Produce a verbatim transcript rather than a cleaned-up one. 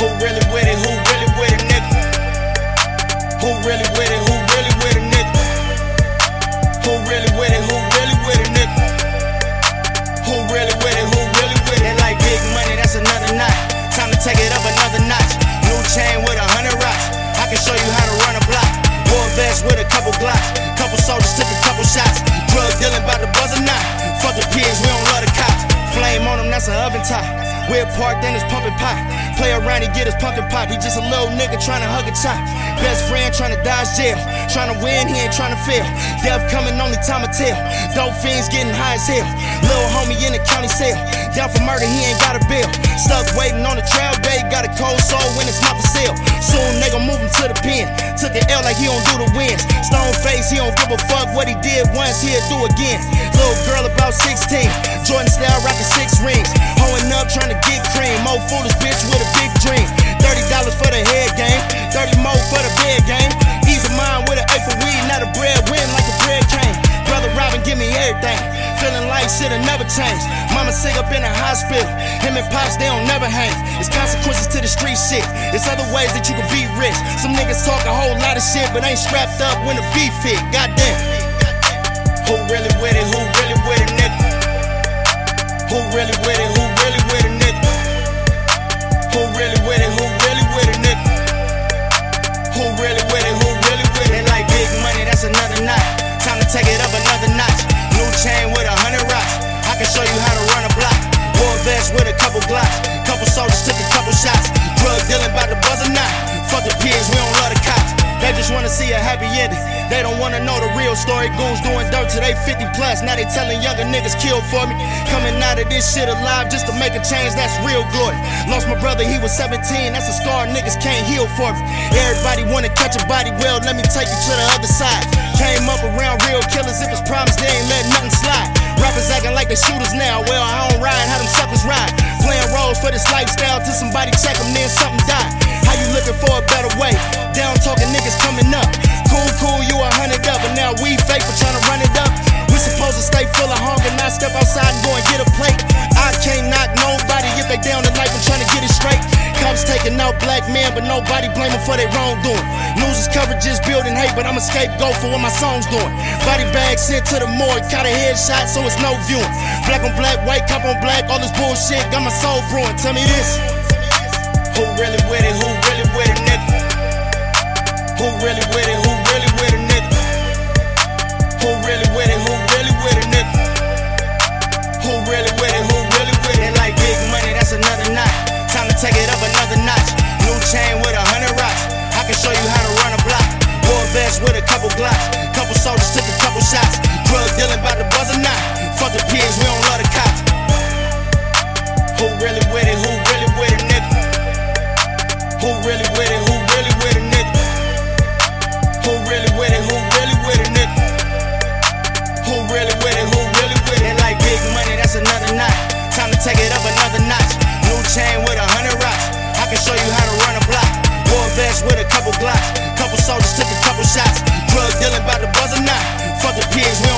Who really with it? Who really with it, nigga? Who really with it? Who really with it, nigga? Who really with it? Who really with it, nigga? Who really with it? Who really with it? They like big money, that's another knot. Time to take it up another notch. New chain with a hundred rocks. I can show you how to run a block. War vest with a couple glocks. Couple soldiers took a couple shots. Drug dealing bout to buzz a knot. Fuck the pigs, we don't love the cops. Flame on him, that's an oven top. We're parked and it's pumping pot. Play around, he get his pumpkin pop. He just a little nigga tryna hug a chop. Best friend tryna dodge jail. Tryna win, he ain't tryna fail. Death coming, only time will tell. Dope fiends getting high as hell. Little homie in the county cell. Down for murder, he ain't got a bill. Stuck waiting on the trail day. Got a cold soul when it's not for sale. Soon they gon' move him to the pen. Took an L like he don't do the wins. Stone face, he don't give a fuck what he did once, he'll do again. Little girl about sixteen. Jordan style rockin' six rings. Hoeing up tryna get cream. More foolish bitch with a big dream. thirty dollars for the head game. thirty more for the bed game. Ease of mind with an eight for weed. Not a bread win like a bread cane. Brother Robin give me everything. Feeling like shit'll never change. Mama sick up in the hospital. Him and Pops, they don't never hang. It's consequences to the street shit. It's other ways that you can be rich. Some niggas talk a whole lot of shit, but ain't strapped up when the beef hit. Goddamn. Who really with it? Who really with it, nigga? Who really with it? Who really with it, nigga? Who really with it? Who really with it, nigga? Who really with it? Who really with it? They like big money, that's another knot. Time to take it up another notch. New chain with a hundred rocks. I can show you how to run a block. War vest with a couple glocks. Couple soldiers took a couple shots. Drug dealing bout to buzz a knot. Fuck the pigs, we don't love the cops. They just wanna see a happy ending. They don't wanna know the real story. Goons doing dirt till they fifty plus. Now they telling younger niggas kill for me. Coming out of this shit alive just to make a change, that's real glory. Lost my brother, he was seventeen. That's a scar niggas can't heal for me. Everybody wanna catch a body, well, let me take you to the other side. Came up around real killers, if it's promised, they ain't letting nothing slide. Rappers acting like they shooters now, well, I don't ride, how them suckers ride. Playing roles for this lifestyle till somebody check them, then something die. How you looking for a better way? Down talking niggas coming up. Cool, cool, you a hundred up, but now we fake for trying to run it up. We supposed to stay full of hunger, not step outside and go and get a plate. I can't knock nobody if they down the life and trying to get it straight. Cops taking out black men, but nobody blaming for their wrongdoing. News is coverage building hate, but I'm a scapegoat for what my song's doing. Body bag sent to the morgue, caught a headshot, so it's no viewing. Black on black, white cop on black, all this bullshit got my soul brewing. Tell me this. Who really with it? Who really with it, nigga? Who really with it? Who really with it, nigga? Who really with it? Who really with it, nigga? Who really with it? Who really with it? They like big money, that's another knot. Time to take it up another notch. New chain with a hundred rocks. I can show you how to run a block. War vest with a couple glocks. Couple soldiers took a couple shots. Drug dealing bout to buzz a knot. Fuck the pigs, we don't love the cops. Who really with it? Who really with it, nigga? Who really with it? Who really with it, nigga? Who really with it? Who really with it, nigga? Who really with it? Who really with it? They like big money, that's another knot. Time to take it up another notch. New chain with a hundred rocks. I can show you how to run a block. War vest with a couple glocks. Couple soldiers took a couple shots. Drug dealing bout to buzz a knot. Fuck the pigs, we